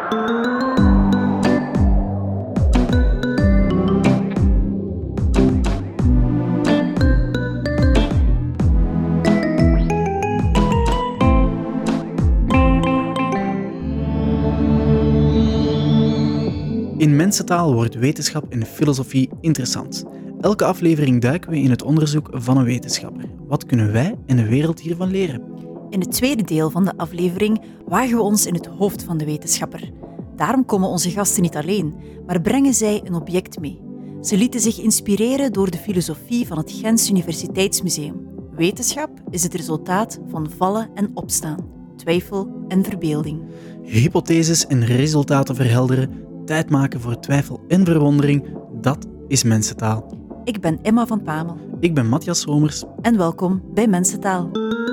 In Mensentaal wordt wetenschap en filosofie interessant. Elke aflevering duiken we in het onderzoek van een wetenschapper. Wat kunnen wij en de wereld hiervan leren? In het tweede deel van de aflevering wagen we ons in het hoofd van de wetenschapper. Daarom komen onze gasten niet alleen, maar brengen zij een object mee. Ze lieten zich inspireren door de filosofie van het Gens Universiteitsmuseum. Wetenschap is het resultaat van vallen en opstaan, twijfel en verbeelding. Hypotheses en resultaten verhelderen, tijd maken voor twijfel en verwondering, dat is Mensentaal. Ik ben Emma van Pamel. Ik ben Matthias Somers. En welkom bij Mensentaal.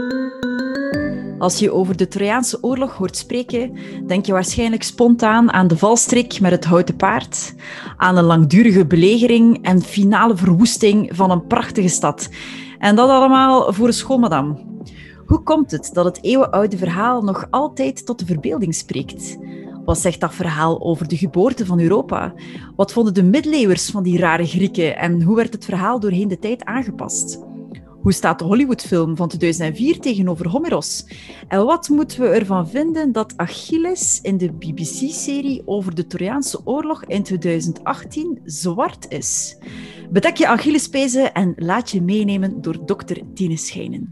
Als je over de Trojaanse oorlog hoort spreken, denk je waarschijnlijk spontaan aan de valstrik met het houten paard, aan een langdurige belegering en finale verwoesting van een prachtige stad. En dat allemaal voor een schoolmadam. Hoe komt het dat het eeuwenoude verhaal nog altijd tot de verbeelding spreekt? Wat zegt dat verhaal over de geboorte van Europa? Wat vonden de middeleeuwers van die rare Grieken en hoe werd het verhaal doorheen de tijd aangepast? Hoe staat de Hollywoodfilm van 2004 tegenover Homeros? En wat moeten we ervan vinden dat Achilles in de BBC-serie over de Trojaanse oorlog in 2018 zwart is? Bedek je Achillespezen en laat je meenemen door dokter Tine Schijnen.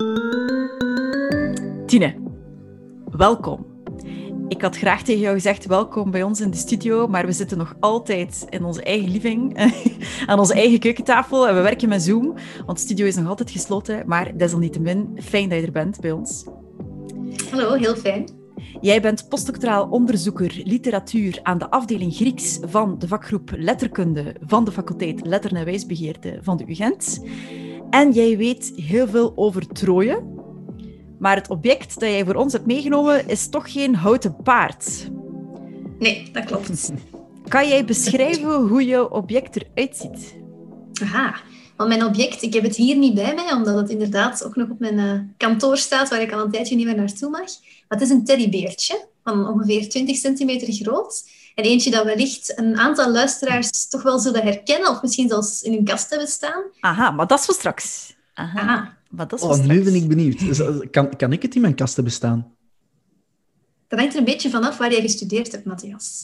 Tine, welkom. Ik had graag tegen jou gezegd, welkom bij ons in de studio, maar we zitten nog altijd in onze eigen living, aan onze eigen keukentafel en we werken met Zoom, want de studio is nog altijd gesloten, maar desalniettemin, fijn dat je er bent bij ons. Hallo, heel fijn. Jij bent postdoctoraal onderzoeker literatuur aan de afdeling Grieks van de vakgroep Letterkunde van de faculteit Letteren en Wijsbegeerte van de UGent. En jij weet heel veel over Troje. Maar het object dat jij voor ons hebt meegenomen is toch geen houten paard? Nee, dat klopt. Kan jij beschrijven hoe jouw object eruit ziet? Aha, want mijn object, ik heb het hier niet bij mij, omdat het inderdaad ook nog op mijn kantoor staat, waar ik al een tijdje niet meer naartoe mag. Maar het is een teddybeertje van ongeveer 20 centimeter groot. En eentje dat wellicht een aantal luisteraars toch wel zullen herkennen, of misschien zelfs in hun kast hebben staan. Aha, maar dat is voor straks. Aha. Maar dat is nu ben ik benieuwd. Kan ik het in mijn kast hebben staan? Dat hangt er een beetje vanaf waar jij gestudeerd hebt, Matthias.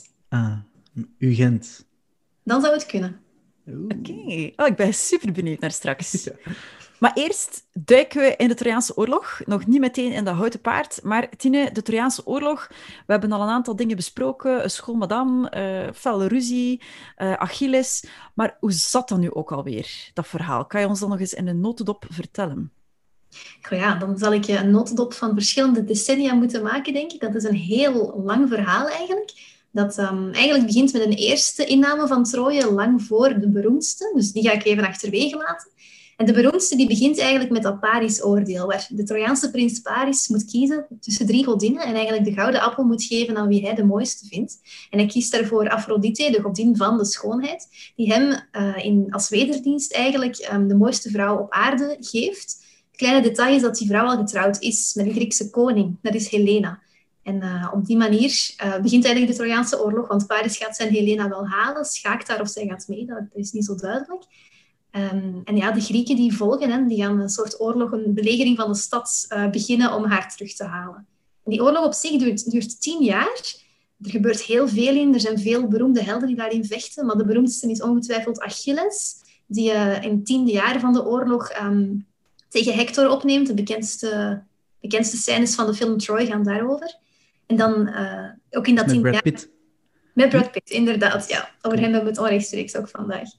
UGent. Dan zou het kunnen. Oké. Oh, ik ben super benieuwd naar straks. Ja. Maar eerst duiken we in de Trojaanse oorlog. Nog niet meteen in dat houten paard. Maar Tine, de Trojaanse oorlog. We hebben al een aantal dingen besproken. Een schoolmadam, felle ruzie, Achilles. Maar hoe zat dat nu ook alweer, dat verhaal? Kan je ons dan nog eens in een notendop vertellen? Ja, dan zal ik je een notendop van verschillende decennia moeten maken, denk ik. Dat is een heel lang verhaal eigenlijk. Dat eigenlijk begint met een eerste inname van Troje, lang voor de beroemdste. Dus die ga ik even achterwege laten. En de beroemdste die begint eigenlijk met dat Paris-oordeel, waar de Trojaanse prins Paris moet kiezen tussen 3 godinnen en eigenlijk de gouden appel moet geven aan wie hij de mooiste vindt. En hij kiest daarvoor Afrodite, de godin van de schoonheid, die hem als wederdienst eigenlijk de mooiste vrouw op aarde geeft. Het kleine detail is dat die vrouw al getrouwd is met een Griekse koning, dat is Helena. En op die manier begint eigenlijk de Trojaanse oorlog, want Paris gaat zijn Helena wel halen, schaakt daar of zij gaat mee, dat is niet zo duidelijk. En ja, de Grieken die volgen, hè, die gaan een soort oorlog, een belegering van de stad beginnen om haar terug te halen. En die oorlog op zich duurt 10 jaar. Er gebeurt heel veel in, er zijn veel beroemde helden die daarin vechten, maar de beroemdste is ongetwijfeld Achilles, die in 10e jaar van de oorlog tegen Hector opneemt. De bekendste scènes van de film Troy gaan daarover. En dan ook in dat 10e jaar... Met Brad Pitt, inderdaad. Ja, over hem hebben we het onrechtstreeks ook vandaag.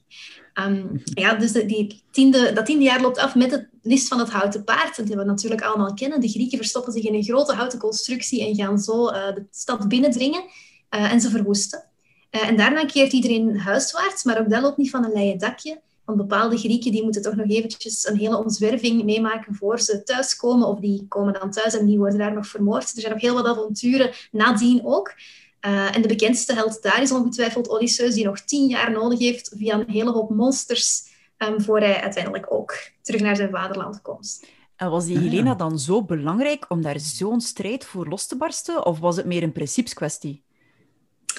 Dus dat 10e jaar loopt af met het list van het houten paard, dat we natuurlijk allemaal kennen. De Grieken verstoppen zich in een grote houten constructie en gaan zo de stad binnendringen en ze verwoesten. En daarna keert iedereen huiswaarts, maar ook dat loopt niet van een leien dakje. Want bepaalde Grieken die moeten toch nog eventjes een hele omzwerving meemaken voor ze thuiskomen. Of die komen dan thuis en die worden daar nog vermoord. Er zijn nog heel wat avonturen nadien ook. En de bekendste held daar is ongetwijfeld Odysseus, die nog 10 jaar nodig heeft via een hele hoop monsters, voor hij uiteindelijk ook terug naar zijn vaderland komt. En was die Helena dan zo belangrijk om daar zo'n strijd voor los te barsten? Of was het meer een principeskwestie?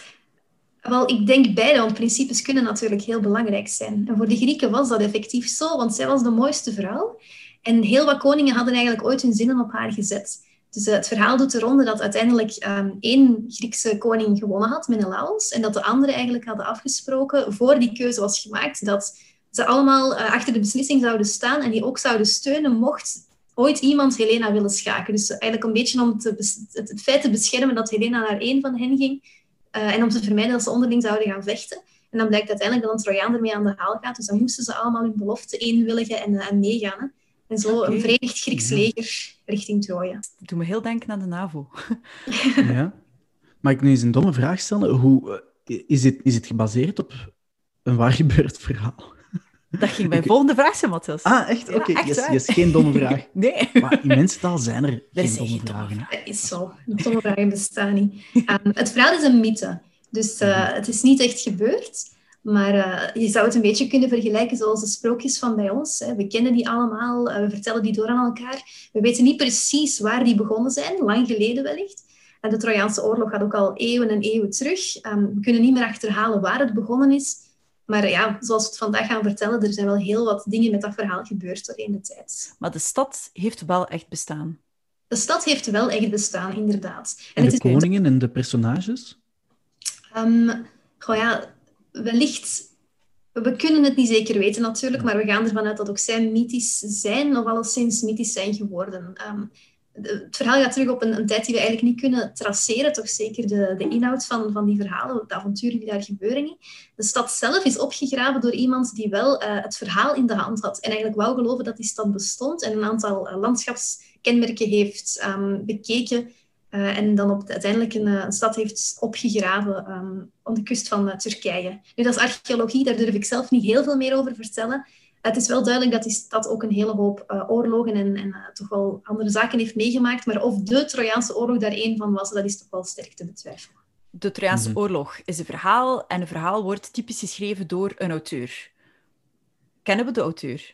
Wel, ik denk beide, want principes kunnen natuurlijk heel belangrijk zijn. En voor de Grieken was dat effectief zo, want zij was de mooiste vrouw. En heel wat koningen hadden eigenlijk ooit hun zinnen op haar gezet. Dus het verhaal doet de ronde dat uiteindelijk één Griekse koning gewonnen had, Menelaos, en dat de anderen eigenlijk hadden afgesproken, voor die keuze was gemaakt, dat ze allemaal achter de beslissing zouden staan en die ook zouden steunen mocht ooit iemand Helena willen schaken. Dus eigenlijk een beetje om het feit te beschermen dat Helena naar één van hen ging, en om te vermijden dat ze onderling zouden gaan vechten. En dan blijkt uiteindelijk dat een Trojaan ermee aan de haal gaat. Dus dan moesten ze allemaal hun belofte inwilligen en meegaan. Hè. En zo een verenigd Grieks leger richting Troje. Dat doet me heel denken aan de NAVO. Ja. Mag ik nu eens een domme vraag stellen? Hoe, is dit gebaseerd op een waar gebeurd verhaal? Dat ging mijn volgende vraag zijn, Matthias. Ah, echt? Ja, Oké, echt waar. yes, geen domme vraag. Nee. Maar in mensentaal zijn er geen zijn domme geen vragen. Hè? Dat is zo. Domme vragen bestaan niet. Het verhaal is een mythe. Dus het is niet echt gebeurd. Maar je zou het een beetje kunnen vergelijken zoals de sprookjes van bij ons. Hè. We kennen die allemaal, we vertellen die door aan elkaar. We weten niet precies waar die begonnen zijn, lang geleden wellicht. De Trojaanse oorlog gaat ook al eeuwen en eeuwen terug. We kunnen niet meer achterhalen waar het begonnen is. Maar ja, zoals we het vandaag gaan vertellen, er zijn wel heel wat dingen met dat verhaal gebeurd doorheen de tijd. Maar de stad heeft wel echt bestaan. De stad heeft wel echt bestaan, inderdaad. En het de is koningen en de personages? Goh ja, wellicht... We kunnen het niet zeker weten natuurlijk, maar we gaan ervan uit dat ook zij mythisch zijn, of alleszins mythisch zijn geworden. Het verhaal gaat terug op een tijd die we eigenlijk niet kunnen traceren, toch zeker de inhoud van die verhalen, de avonturen die daar gebeuren niet. De stad zelf is opgegraven door iemand die wel het verhaal in de hand had en eigenlijk wou geloven dat die stad bestond en een aantal landschapskenmerken heeft bekeken en dan uiteindelijk een stad heeft opgegraven op de kust van Turkije. Nu, dat is archeologie, daar durf ik zelf niet heel veel meer over vertellen. Het is wel duidelijk dat die stad ook een hele hoop oorlogen en toch wel andere zaken heeft meegemaakt. Maar of de Trojaanse oorlog daar één van was, dat is toch wel sterk te betwijfelen. De Trojaanse oorlog is een verhaal en een verhaal wordt typisch geschreven door een auteur. Kennen we de auteur?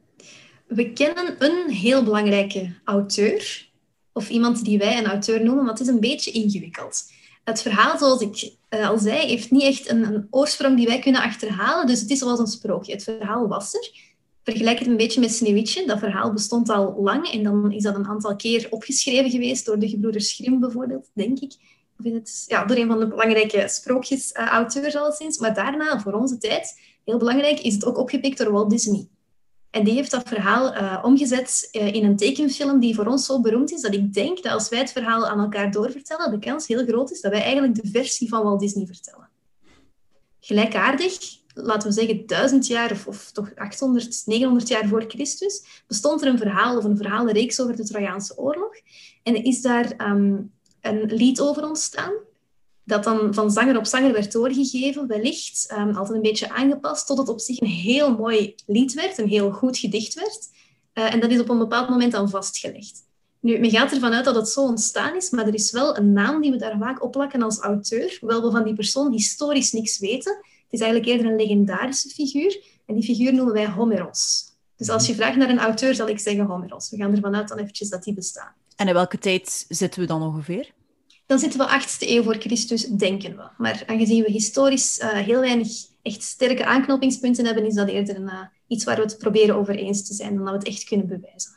We kennen een heel belangrijke auteur, of iemand die wij een auteur noemen, maar het is een beetje ingewikkeld. Het verhaal, zoals ik al zei, heeft niet echt een oorsprong die wij kunnen achterhalen, dus het is zoals een sprookje. Het verhaal was er. Vergelijk het een beetje met Sneeuwwitje. Dat verhaal bestond al lang en dan is dat een aantal keer opgeschreven geweest door de gebroeders Grimm bijvoorbeeld, denk ik. Of door een van de belangrijke sprookjesauteurs alleszins. Maar daarna, voor onze tijd, heel belangrijk, is het ook opgepikt door Walt Disney. En die heeft dat verhaal omgezet in een tekenfilm die voor ons zo beroemd is, dat ik denk dat als wij het verhaal aan elkaar doorvertellen, de kans heel groot is dat wij eigenlijk de versie van Walt Disney vertellen. Gelijkaardig, laten we zeggen 1000 jaar of toch 800, 900 jaar voor Christus, bestond er een verhaal of een verhalenreeks over de Trojaanse oorlog. En is daar een lied over ontstaan, dat dan van zanger op zanger werd doorgegeven, wellicht altijd een beetje aangepast, tot het op zich een heel mooi lied werd, een heel goed gedicht werd. En dat is op een bepaald moment dan vastgelegd. Nu, men gaat ervan uit dat het zo ontstaan is, maar er is wel een naam die we daar vaak opplakken als auteur, hoewel we van die persoon historisch niks weten. Het is eigenlijk eerder een legendarische figuur, en die figuur noemen wij Homeros. Dus als je vraagt naar een auteur, zal ik zeggen Homeros. We gaan ervan uit dan eventjes dat die bestaat. En in welke tijd zitten we dan ongeveer? Dan zitten we 8e eeuw voor Christus, denken we. Maar aangezien we historisch heel weinig echt sterke aanknopingspunten hebben, is dat eerder iets waar we het proberen over eens te zijn, dan dat we het echt kunnen bewijzen.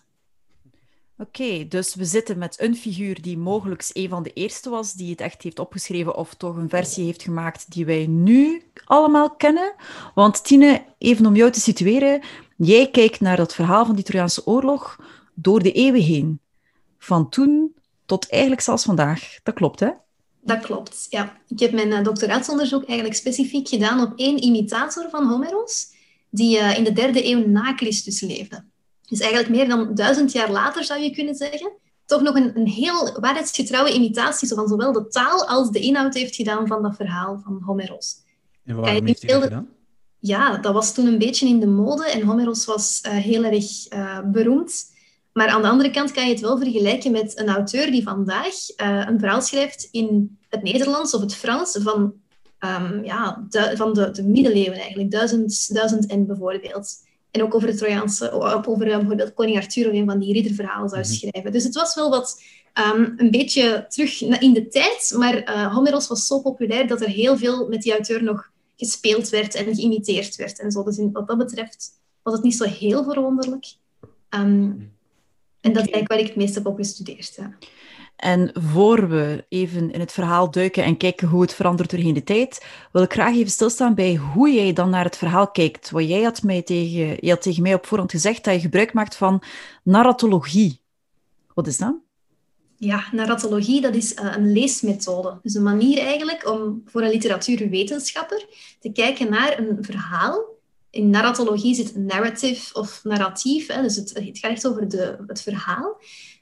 Oké, dus we zitten met een figuur die mogelijk een van de eerste was, die het echt heeft opgeschreven of toch een versie heeft gemaakt die wij nu allemaal kennen. Want Tine, even om jou te situeren, jij kijkt naar dat verhaal van die Trojaanse oorlog door de eeuwen heen. Van toen tot eigenlijk zelfs vandaag. Dat klopt, hè? Dat klopt, ja. Ik heb mijn doctoraatsonderzoek eigenlijk specifiek gedaan op één imitator van Homeros, die in de 3e eeuw na Christus leefde. Dus eigenlijk meer dan 1000 jaar later, zou je kunnen zeggen. Toch nog een heel waarheidsgetrouwe imitatie van zowel de taal als de inhoud heeft gedaan van dat verhaal van Homeros. En waarom heeft hij dat gedaan? Ja, dat was toen een beetje in de mode en Homeros was heel erg beroemd. Maar aan de andere kant kan je het wel vergelijken met een auteur die vandaag een verhaal schrijft in het Nederlands of het Frans van de middeleeuwen eigenlijk, 1000 en bijvoorbeeld. En ook over de Trojaanse, over bijvoorbeeld koning Arthur of een van die ridderverhalen zou schrijven. Dus het was wel wat Een beetje terug in de tijd, maar Homeros was zo populair dat er heel veel met die auteur nog gespeeld werd en geïmiteerd werd en zo. Dus wat dat betreft was het niet zo heel verwonderlijk. En dat is eigenlijk waar ik het meest heb op gestudeerd. Ja. En voor we even in het verhaal duiken en kijken hoe het verandert doorheen de tijd, wil ik graag even stilstaan bij hoe jij dan naar het verhaal kijkt. Want jij had tegen mij op voorhand gezegd dat je gebruik maakt van narratologie. Wat is dat? Ja, narratologie, dat is een leesmethode. Dus een manier eigenlijk om voor een literatuurwetenschapper te kijken naar een verhaal. In narratologie zit narrative of narratief, hè, dus het gaat echt over het verhaal.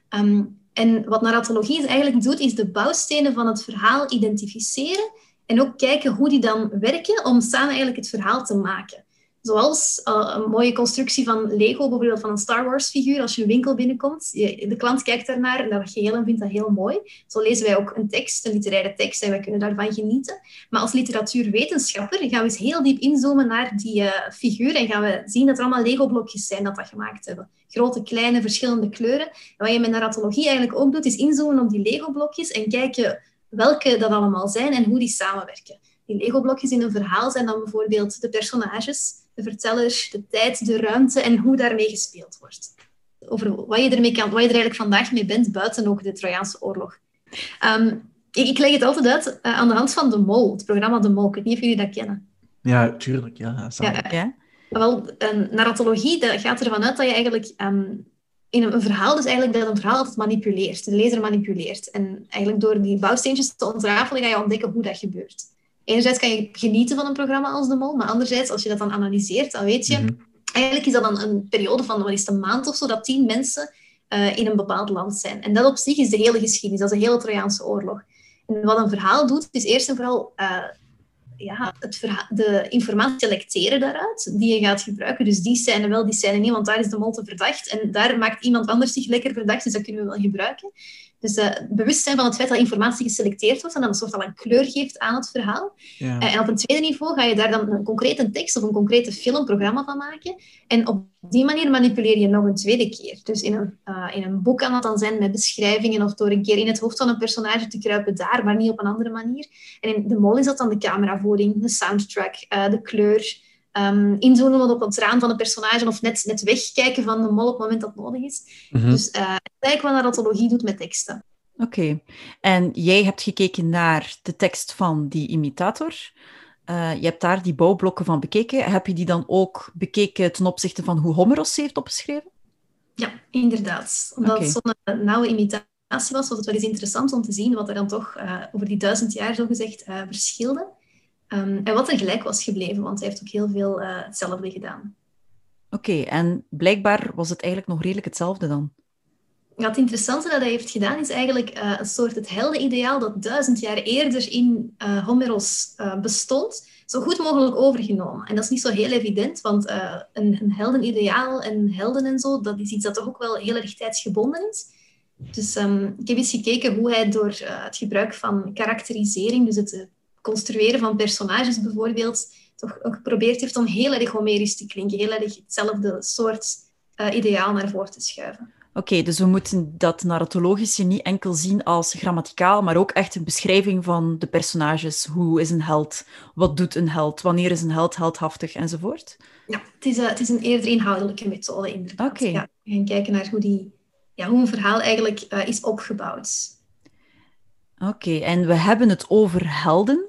En wat narratologie eigenlijk doet, is de bouwstenen van het verhaal identificeren en ook kijken hoe die dan werken om samen eigenlijk het verhaal te maken. Zoals een mooie constructie van Lego, bijvoorbeeld van een Star Wars-figuur. Als je een winkel binnenkomt, de klant kijkt daarnaar en dat geheel en vindt dat heel mooi. Zo lezen wij ook een tekst, een literaire tekst, en wij kunnen daarvan genieten. Maar als literatuurwetenschapper gaan we eens heel diep inzoomen naar die figuur en gaan we zien dat er allemaal Lego-blokjes zijn dat gemaakt hebben. Grote, kleine, verschillende kleuren. En wat je met narratologie eigenlijk ook doet, is inzoomen op die Lego-blokjes en kijken welke dat allemaal zijn en hoe die samenwerken. Die Lego-blokjes in een verhaal zijn dan bijvoorbeeld de personages, de verteller, de tijd, de ruimte en hoe daarmee gespeeld wordt. Over wat je ermee kan, wat je er eigenlijk vandaag mee bent, buiten ook de Trojaanse oorlog. Ik leg het altijd uit aan de hand van De Mol, het programma De Mol. Ik weet niet of jullie dat kennen. Ja, tuurlijk. Ja. Wel, narratologie dat gaat ervan uit dat je eigenlijk in een verhaal, dus eigenlijk dat een verhaal altijd manipuleert, de lezer manipuleert. En eigenlijk door die bouwsteentjes te ontrafelen ga je ontdekken hoe dat gebeurt. Enerzijds kan je genieten van een programma als De Mol, maar anderzijds, als je dat dan analyseert, dan weet je... Eigenlijk is dat dan een periode van, wat is het, een maand of zo, dat 10 mensen in een bepaald land zijn. En dat op zich is de hele geschiedenis, dat is de hele Trojaanse oorlog. En wat een verhaal doet, is eerst en vooral de informatie selecteren daaruit, die je gaat gebruiken. Dus die scène wel, die scène niet, want daar is De Mol te verdacht. En daar maakt iemand anders zich lekker verdacht, dus dat kunnen we wel gebruiken. Dus bewust zijn van het feit dat informatie geselecteerd wordt en dat een soort van een kleur geeft aan het verhaal. Ja. En op een tweede niveau ga je daar dan een concrete tekst of een concrete filmprogramma van maken. En op die manier manipuleer je nog een tweede keer. Dus in een boek kan dat dan zijn met beschrijvingen of door een keer in het hoofd van een personage te kruipen daar, maar niet op een andere manier. En in De Mol is dat dan de cameravoering, de soundtrack, de kleur... inzoomen op het raam van een personage of net wegkijken van De Mol op het moment dat het nodig is. Dus eigenlijk wat narratologie doet met teksten. Oké. En jij hebt gekeken naar de tekst van die imitator. Je hebt daar die bouwblokken van bekeken. Heb je die dan ook bekeken ten opzichte van hoe Homeros ze heeft opgeschreven? Ja, inderdaad. Omdat het zo'n nauwe imitatie was het wel eens interessant om te zien wat er dan toch over die 1000 jaar zogezegd verschilde. En wat er gelijk was gebleven, want hij heeft ook heel veel hetzelfde gedaan. Oké, en blijkbaar was het eigenlijk nog redelijk hetzelfde dan? Ja, het interessante dat hij heeft gedaan is eigenlijk een soort het heldenideaal dat 1000 jaar eerder in Homeros bestond, zo goed mogelijk overgenomen. En dat is niet zo heel evident, want een heldenideaal en helden en zo, dat is iets dat toch ook wel heel erg tijdsgebonden is. Dus ik heb eens gekeken hoe hij door het gebruik van karakterisering, dus het construeren van personages bijvoorbeeld, toch ook geprobeerd heeft om heel erg Homerisch te klinken, heel erg hetzelfde soort ideaal naar voren te schuiven. Oké, dus we moeten dat narratologische niet enkel zien als grammaticaal, maar ook echt een beschrijving van de personages. Hoe is een held? Wat doet een held? Wanneer is een held heldhaftig? Enzovoort? Ja, het is een eerder inhoudelijke methode, inderdaad. Okay. Ja, we gaan kijken naar hoe een verhaal eigenlijk is opgebouwd. Oké, en we hebben het over helden.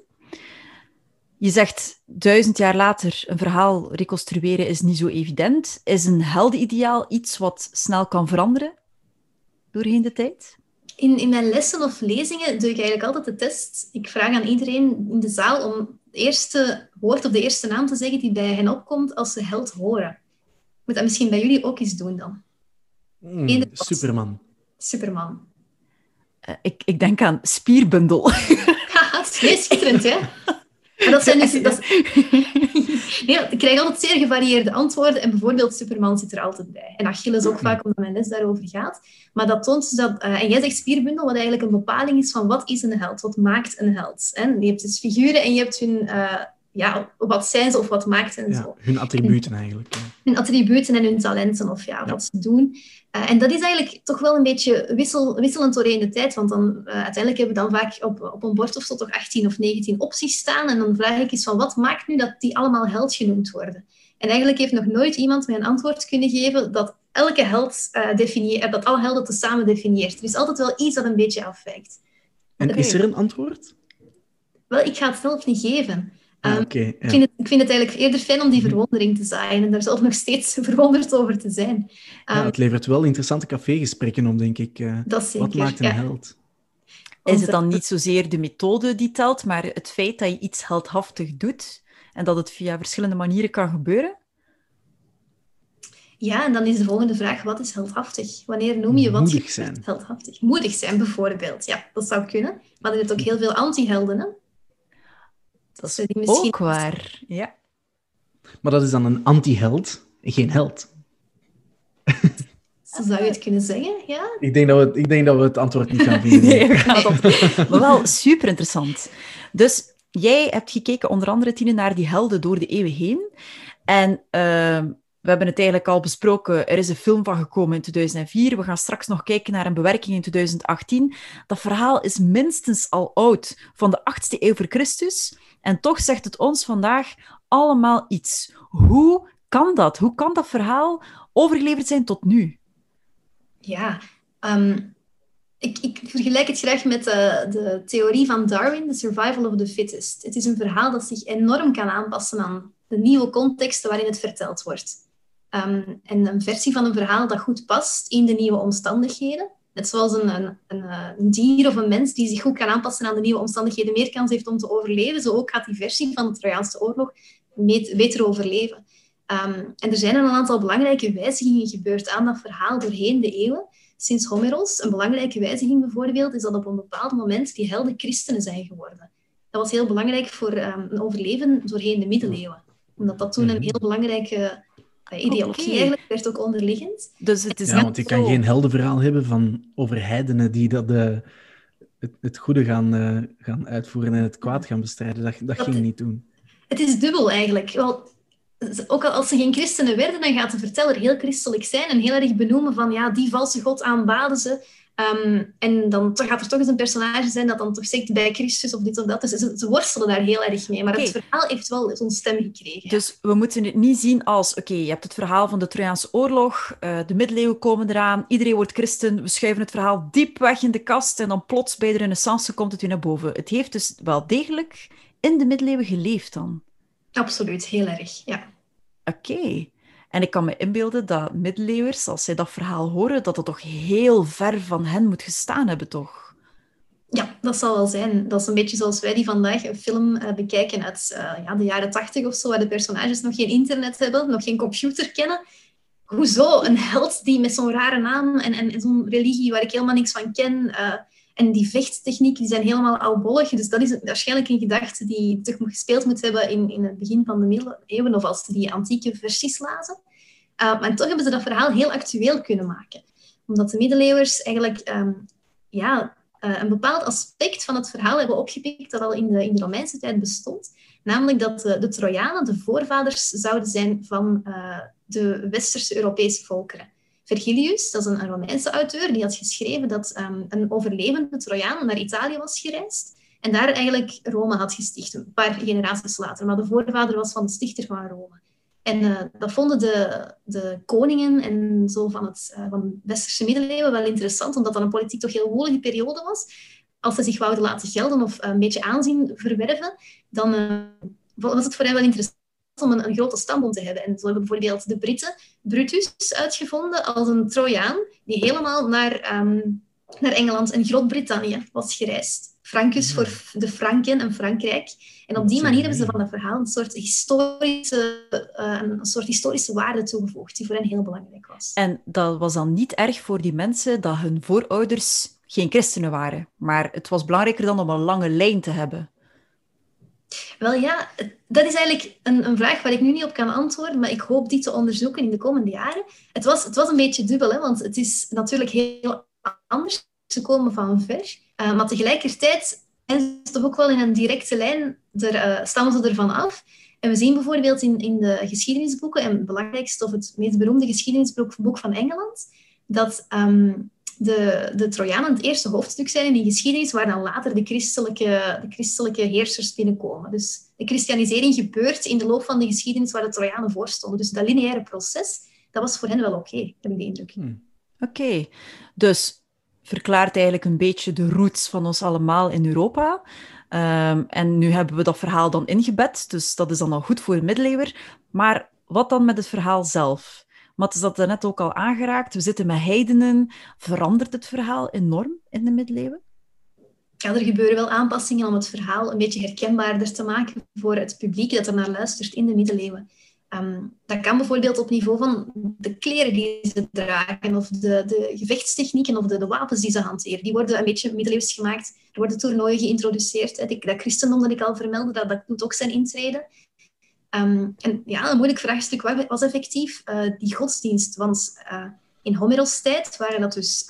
Je zegt 1000 jaar later een verhaal reconstrueren is niet zo evident. Is een heldenideaal iets wat snel kan veranderen doorheen de tijd? In mijn lessen of lezingen doe ik eigenlijk altijd de test. Ik vraag aan iedereen in de zaal om het eerste woord of de eerste naam te zeggen die bij hen opkomt als ze held horen. Ik moet dat misschien bij jullie ook eens doen dan. Superman. Superman. Ik denk aan spierbundel. Haha, het is schitterend, hè? Maar dat zijn dus... ik krijg altijd zeer gevarieerde antwoorden en bijvoorbeeld Superman zit er altijd bij. En Achilles ook vaak, omdat mijn les daarover gaat. Maar dat toont dus dat... en jij zegt spierbundel, wat eigenlijk een bepaling is van wat is een held? Wat maakt een held? En je hebt dus figuren en je hebt hun... wat zijn ze of wat maakt hen zo. Hun attributen eigenlijk. Ja. Hun attributen en hun talenten of wat ze doen. En dat is eigenlijk toch wel een beetje wisselend doorheen de tijd, want dan, uiteindelijk hebben we dan vaak op een bord of zo toch 18 of 19 opties staan. En dan vraag ik eens van, wat maakt nu dat die allemaal held genoemd worden? En eigenlijk heeft nog nooit iemand mij een antwoord kunnen geven dat elke held dat alle helden tezamen definieert. Er is altijd wel iets dat een beetje afwijkt. En is er een antwoord? Wel, ik ga het zelf niet geven. Okay, ja. Ik vind het eigenlijk eerder fijn om die verwondering te zaaien en daar zelf nog steeds verwonderd over te zijn. Het levert wel interessante cafégesprekken op, denk ik. Dat zeker, wat maakt een held? Is het dan niet zozeer de methode die telt, maar het feit dat je iets heldhaftig doet en dat het via verschillende manieren kan gebeuren? Ja, en dan is de volgende vraag, wat is heldhaftig? Wanneer noem je wat Moedig zijn. heldhaftig? Moedig zijn, bijvoorbeeld. Ja, dat zou kunnen. Maar er zijn ook heel veel anti-helden, hè? Dat is misschien ook waar, ja. Maar dat is dan een anti-held, geen held. Zo zou je het kunnen zeggen, ja. Ik denk dat we het antwoord niet gaan vinden. Nee, we gaan dat. Maar wel super interessant. Dus jij hebt gekeken, onder andere, Tine, naar die helden door de eeuwen heen. En we hebben het eigenlijk al besproken. Er is een film van gekomen in 2004. We gaan straks nog kijken naar een bewerking in 2018. Dat verhaal is minstens al oud, van de 8e eeuw voor Christus. En toch zegt het ons vandaag allemaal iets. Hoe kan dat? Hoe kan dat verhaal overgeleverd zijn tot nu? Ja, ik vergelijk het graag met de theorie van Darwin, the survival of the fittest. Het is een verhaal dat zich enorm kan aanpassen aan de nieuwe contexten waarin het verteld wordt. En een versie van een verhaal dat goed past in de nieuwe omstandigheden. Net zoals een dier of een mens die zich goed kan aanpassen aan de nieuwe omstandigheden meer kans heeft om te overleven. Zo ook gaat die versie van de Trojaanse oorlog beter overleven. En er zijn een aantal belangrijke wijzigingen gebeurd aan dat verhaal doorheen de eeuwen. Sinds Homeros, een belangrijke wijziging bijvoorbeeld, is dat op een bepaald moment die helden christenen zijn geworden. Dat was heel belangrijk voor een overleven doorheen de middeleeuwen. Omdat dat toen een heel belangrijke ideologie eigenlijk werd ook onderliggend. Dus het is want je kan geen heldenverhaal hebben over heidenen die het goede gaan uitvoeren en het kwaad gaan bestrijden. Dat ging niet doen. Het is dubbel eigenlijk. Wel, ook als ze geen christenen werden, dan gaat de verteller heel christelijk zijn en heel erg benoemen van ja, die valse god aanbaden ze. En dan gaat er toch eens een personage zijn dat dan toch zegt bij Christus of dit of dat. Dus ze worstelen daar heel erg mee. Maar het verhaal heeft wel zo'n stem gekregen. Dus we moeten het niet zien als... Oké, je hebt het verhaal van de Trojaanse oorlog. De middeleeuwen komen eraan. Iedereen wordt christen. We schuiven het verhaal diep weg in de kast. En dan plots bij de renaissance komt het weer naar boven. Het heeft dus wel degelijk in de middeleeuwen geleefd dan. Absoluut, heel erg, ja. Oké. En ik kan me inbeelden dat middeleeuwers, als zij dat verhaal horen, dat het toch heel ver van hen moet gestaan hebben, toch? Ja, dat zal wel zijn. Dat is een beetje zoals wij die vandaag een film bekijken uit de jaren 80 of zo, waar de personages nog geen internet hebben, nog geen computer kennen. Hoezo? Een held die met zo'n rare naam en zo'n religie waar ik helemaal niks van ken... En die vechttechnieken die zijn helemaal oudbollig. Dus dat is waarschijnlijk een gedachte die toch gespeeld moet hebben in het begin van de middeleeuwen of als ze die antieke versies lazen. Maar toch hebben ze dat verhaal heel actueel kunnen maken. Omdat de middeleeuwers eigenlijk een bepaald aspect van het verhaal hebben opgepikt dat al in de Romeinse tijd bestond. Namelijk dat de Trojanen de voorvaders zouden zijn van de westerse Europese volkeren. Vergilius, dat is een Romeinse auteur, die had geschreven dat een overlevende Trojaan naar Italië was gereisd en daar eigenlijk Rome had gesticht, een paar generaties later. Maar de voorvader was van de stichter van Rome. En dat vonden de koningen en zo van de westerse middeleeuwen wel interessant, omdat dat een politiek toch heel woelige periode was. Als ze zich wouden laten gelden of een beetje aanzien verwerven, dan was het voor hen wel interessant om een grote stambond te hebben. En zo hebben bijvoorbeeld de Britten Brutus uitgevonden als een Trojaan die helemaal naar Engeland en Groot-Brittannië was gereisd. Francus voor de Franken en Frankrijk. En op die manier hebben ze van het verhaal een soort historische waarde toegevoegd, die voor hen heel belangrijk was. En dat was dan niet erg voor die mensen dat hun voorouders geen christenen waren. Maar het was belangrijker dan om een lange lijn te hebben. Wel ja, dat is eigenlijk een vraag waar ik nu niet op kan antwoorden, maar ik hoop die te onderzoeken in de komende jaren. Het was een beetje dubbel, hè, want het is natuurlijk heel anders. Ze komen van ver, maar tegelijkertijd zijn ze toch ook wel in een directe lijn, stammen ze ervan af. En we zien bijvoorbeeld in de geschiedenisboeken, en het belangrijkste of het meest beroemde geschiedenisboek van Engeland, dat de Trojanen het eerste hoofdstuk zijn in die geschiedenis waar dan later de christelijke heersers binnenkomen. Dus de christianisering gebeurt in de loop van de geschiedenis waar de Trojanen voor stonden. Dus dat lineaire proces, dat was voor hen wel oké, heb ik de indruk. Oké, dus verklaart eigenlijk een beetje de roots van ons allemaal in Europa. En nu hebben we dat verhaal dan ingebed, dus dat is dan al goed voor een middeleeuwer. Maar wat dan met het verhaal zelf? Matt is dat net ook al aangeraakt. We zitten met heidenen. Verandert het verhaal enorm in de middeleeuwen? Ja, er gebeuren wel aanpassingen om het verhaal een beetje herkenbaarder te maken voor het publiek dat er naar luistert in de middeleeuwen. Dat kan bijvoorbeeld op niveau van de kleren die ze dragen, of de gevechtstechnieken of de wapens die ze hanteren. Die worden een beetje middeleeuws gemaakt. Er worden toernooien geïntroduceerd. Dat christendom dat ik al vermeldde, dat doet ook zijn intrede. En ja, een moeilijk vraagstuk was effectief die godsdienst. Want in Homeros' tijd waren dat dus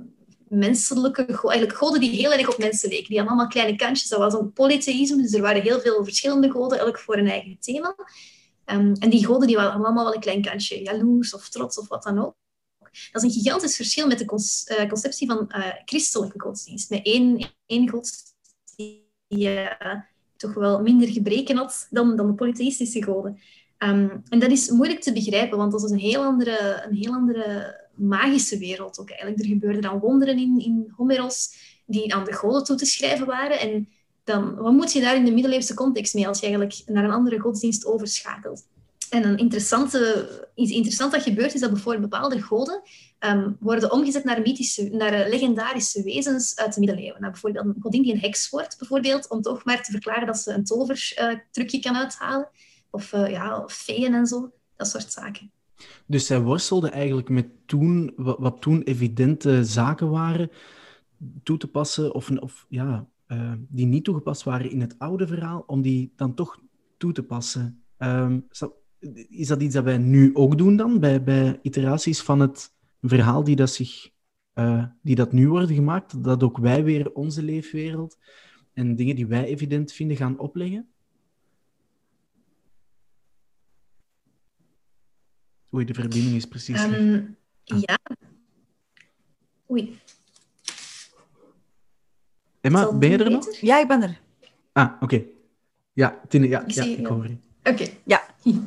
eigenlijk goden die heel erg op mensen leken. Die hadden allemaal kleine kantjes. Dat was een polytheïsme, dus er waren heel veel verschillende goden, elk voor een eigen thema. En die goden die waren allemaal wel een klein kantje jaloers of trots of wat dan ook. Dat is een gigantisch verschil met de conceptie van christelijke godsdienst. Met één god die toch wel minder gebreken had dan de polytheïstische goden. En dat is moeilijk te begrijpen, want dat is een heel andere magische wereld ook eigenlijk. Er gebeurden dan wonderen in Homeros die aan de goden toe te schrijven waren. En dan, wat moet je daar in de middeleeuwse context mee als je eigenlijk naar een andere godsdienst overschakelt? En iets interessants dat gebeurt is dat bijvoorbeeld bepaalde goden worden omgezet naar legendarische wezens uit de middeleeuwen. Nou, bijvoorbeeld een godin die een heks wordt, bijvoorbeeld, om toch maar te verklaren dat ze een tovertrucje kan uithalen. Of feeën en zo, dat soort zaken. Dus zij worstelde eigenlijk met wat toen evidente zaken waren toe te passen, die niet toegepast waren in het oude verhaal, om die dan toch toe te passen. Is dat iets dat wij nu ook doen dan, bij iteraties van het verhaal die dat nu worden gemaakt, dat ook wij weer onze leefwereld en dingen die wij evident vinden gaan opleggen? Oei, de verbinding is precies weg. Ja. Oei. Emma, ben je er nog? Ja, ik ben er. Ah, oké. Ja, Tine, ik hoor je. Oké. Ja.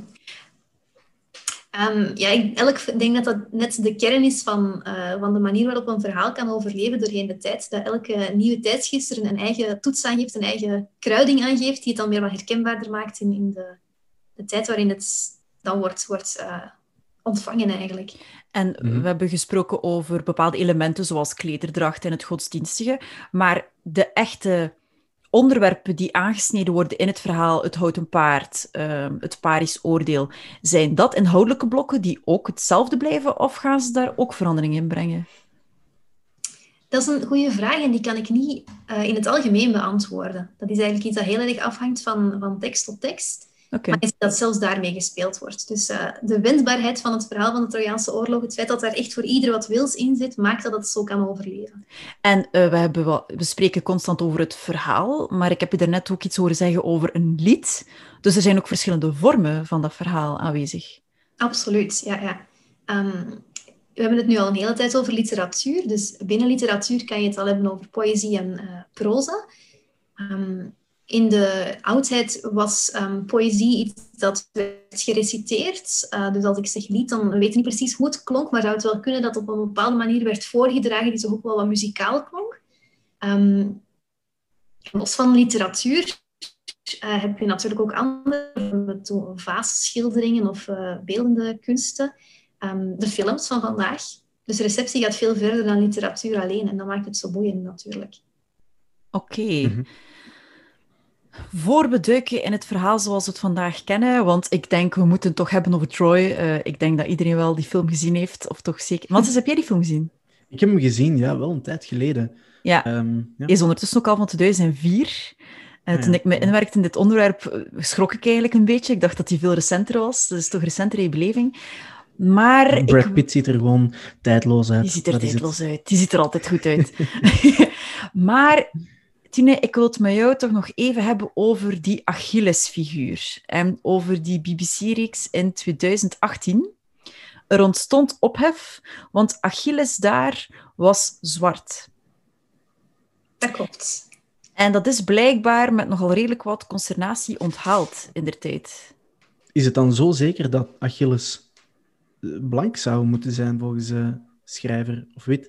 Ik denk dat net de kern is van de manier waarop een verhaal kan overleven doorheen de tijd. Dat elke nieuwe tijdsgeest er een eigen toets aan geeft, een eigen kruiding aangeeft, die het dan weer wat herkenbaarder maakt in de tijd waarin het dan wordt ontvangen eigenlijk. En we hebben gesproken over bepaalde elementen, zoals klederdracht en het godsdienstige. Maar de echte onderwerpen die aangesneden worden in het verhaal, het houten paard, het parisch oordeel, zijn dat inhoudelijke blokken die ook hetzelfde blijven, of gaan ze daar ook verandering in brengen? Dat is een goede vraag en die kan ik niet in het algemeen beantwoorden. Dat is eigenlijk iets dat heel erg afhangt van tekst tot tekst. Okay. Maar dat zelfs daarmee gespeeld wordt. Dus de wendbaarheid van het verhaal van de Trojaanse oorlog, het feit dat daar echt voor ieder wat wils in zit, maakt dat het zo kan overleven. En we spreken constant over het verhaal, maar ik heb je daarnet ook iets horen zeggen over een lied. Dus er zijn ook verschillende vormen van dat verhaal aanwezig. Absoluut, ja. We hebben het nu al een hele tijd over literatuur. Dus binnen literatuur kan je het al hebben over poëzie en proza. In de oudheid was poëzie iets dat werd gereciteerd. Dus als ik zeg lied, dan weet ik niet precies hoe het klonk, maar zou het wel kunnen dat het op een bepaalde manier werd voorgedragen die toch ook wel wat muzikaal klonk. Los van literatuur heb je natuurlijk ook andere vaasschilderingen of beeldende kunsten. De films van vandaag. Dus receptie gaat veel verder dan literatuur alleen en dat maakt het zo boeiend natuurlijk. Oké. Mm-hmm. Voor we duiken in het verhaal zoals we het vandaag kennen, want ik denk, we moeten het toch hebben over Troy. Ik denk dat iedereen wel die film gezien heeft, of toch zeker... Matthijs, heb jij die film gezien? Ik heb hem gezien, ja, wel een tijd geleden. Ja, hij is ondertussen ook al van 2004. Toen ik me inwerkte in dit onderwerp, schrok ik eigenlijk een beetje. Ik dacht dat hij veel recenter was. Dat is toch recentere beleving. Maar Brad Pitt ziet er gewoon tijdloos uit. Die ziet er tijdloos uit. Die ziet er altijd goed uit. Maar... Tine, ik wil het met jou toch nog even hebben over die Achillesfiguur. En over die BBC-reeks in 2018. Er ontstond ophef, want Achilles daar was zwart. Dat klopt. En dat is blijkbaar met nogal redelijk wat consternatie onthaald indertijd. Is het dan zo zeker dat Achilles blank zou moeten zijn volgens de schrijver of wit?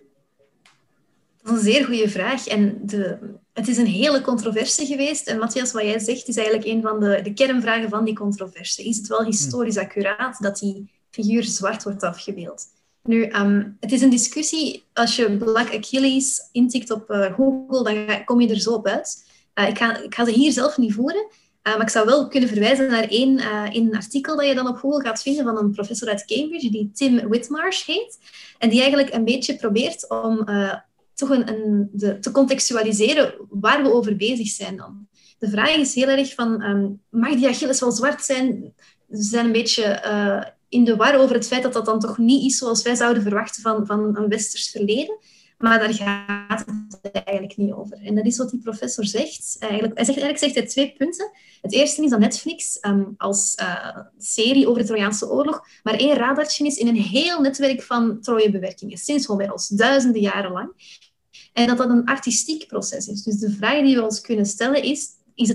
Dat is een zeer goede vraag. En het is een hele controverse geweest. En Matthias, wat jij zegt, is eigenlijk een van de kernvragen van die controverse. Is het wel historisch accuraat dat die figuur zwart wordt afgebeeld? Nu, het is een discussie. Als je Black Achilles intikt op Google, dan kom je er zo op uit. Ik ga ze hier zelf niet voeren. Maar ik zou wel kunnen verwijzen naar één artikel dat je dan op Google gaat vinden van een professor uit Cambridge, die Tim Whitmarsh heet. En die eigenlijk een beetje probeert om toch te contextualiseren waar we over bezig zijn dan. De vraag is heel erg van, mag die Achilles wel zwart zijn? Ze zijn een beetje in de war over het feit dat dat dan toch niet is zoals wij zouden verwachten van een westers verleden. Maar daar gaat het eigenlijk niet over. En dat is wat die professor zegt. Eigenlijk zegt hij 2 punten. Het eerste is dat Netflix als serie over de Trojaanse oorlog maar 1 radartje is in een heel netwerk van Trojebewerkingen, sinds Homeros, duizenden jaren lang. En dat dat een artistiek proces is. Dus de vraag die we ons kunnen stellen is